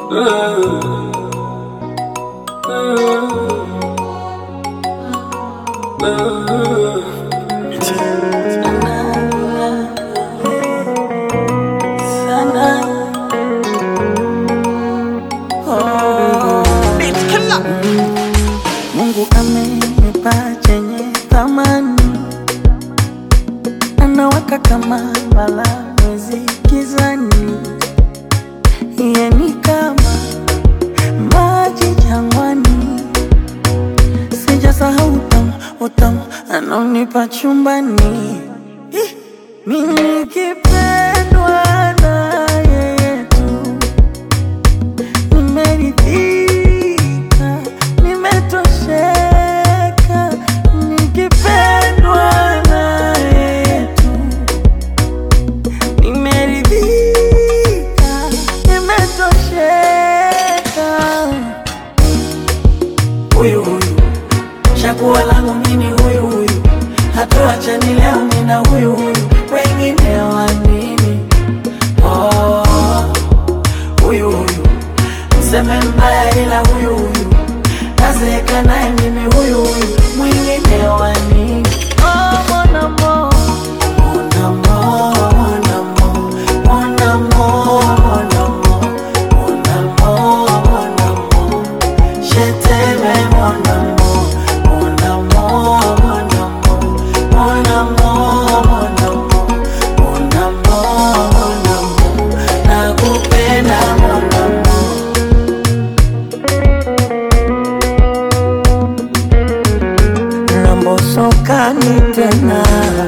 Mungu amenipa chenye thamani, anawaka kama mbala mwezi gizani. Yeye ni kama maji jangwani, sijasahau utamu anaonipa chumbani. Mimi nikipendwa na yeye tu, nimeridhika, nimetosheka. Nikipendwa na yeye tu, nimeridhika, nimetosheka. Huyu chaguo langu mimi, huyu hatuachani leo mimi na huyu, wengine wa nini? Huyu mseme mbaya ila huyu nazeeka naye mimi, huyu mwingine wa nini? Mon amour, mon amour, mon amour, mon amour, mon amour, mon amour, mon amour, je t'aime mon amour, mon amour, mon amour, mon amour, mon amour, mon amour, mon amour, nakupenda mon amour. Nambosokani tena,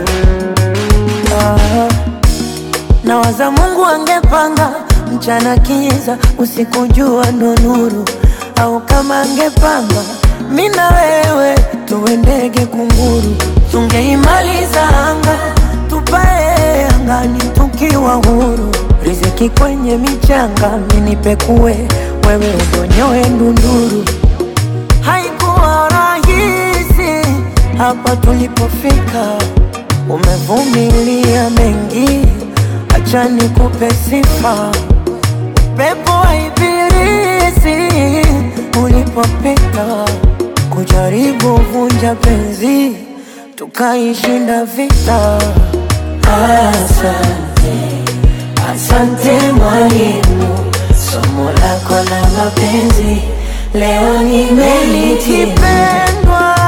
nawaza Mungu angepanga mchana kiza, usiku jua ndo nuru, au kama angepanga mimi na wewe tuwe ndege kunguru, tungeimaliza anga, tupae angani tukiwa huru. Riziki kwenye michanga, mimi nipekue, wewe udonyoe ndunduru. Haikuwa rahisi hapa tulipofika, umevumilia mengi, acha nikupe sifa. Pepo wa ibilisi ulipopita, kujaribu vunja penzi, tukaishinda vita. Asante, asante mwalimu, somo lako la mapenzi leo nimelitimiza.